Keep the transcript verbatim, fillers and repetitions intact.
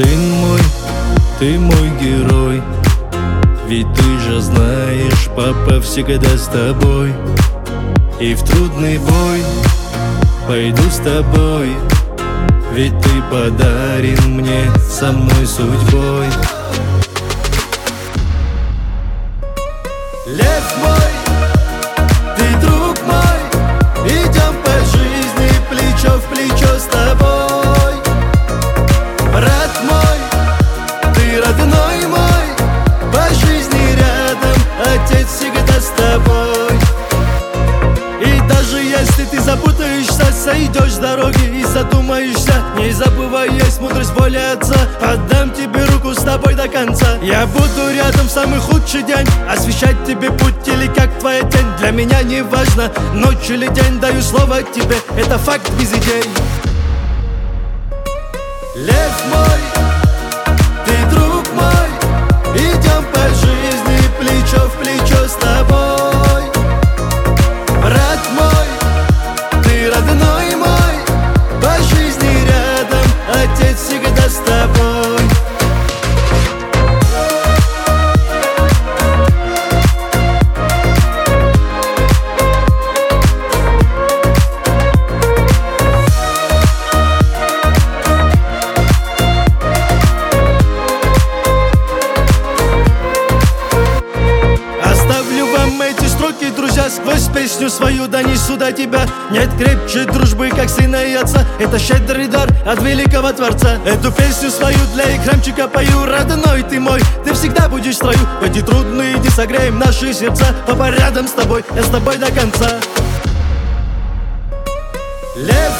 Сын мой, ты мой герой, ведь ты же знаешь, папа всегда с тобой. И в трудный бой пойду с тобой, ведь ты подарен мне со мной судьбой. Лев мой, ты друг мой, идем по жизни плечо в плечо с тобой. Брат мой, ты родной мой, по жизни рядом, отец всегда с тобой. И даже если ты запутаешься, сойдешь с дороги и задумаешься, не забывай, есть мудрость воли отца. Отдам тебе руку с тобой до конца. Я буду рядом в самый худший день, освещать тебе путь или как твоя тень. Для меня не важно, ночь или день, даю слово тебе, это факт без идей. Лев мой, ты друг мой, идем по жизни плечо в плечо с тобой. Брат мой, ты родной мой, по жизни рядом, отец всегда с тобой. Друзья, сквозь песню свою донесу до тебя. Нет крепче дружбы, как сына и отца. Это щедрый дар от великого Творца. Эту песню свою для храмчика пою. Родной ты мой, ты всегда будешь в строю. В эти трудные дни согреем наши сердца. Папа рядом с тобой, я с тобой до конца. Лев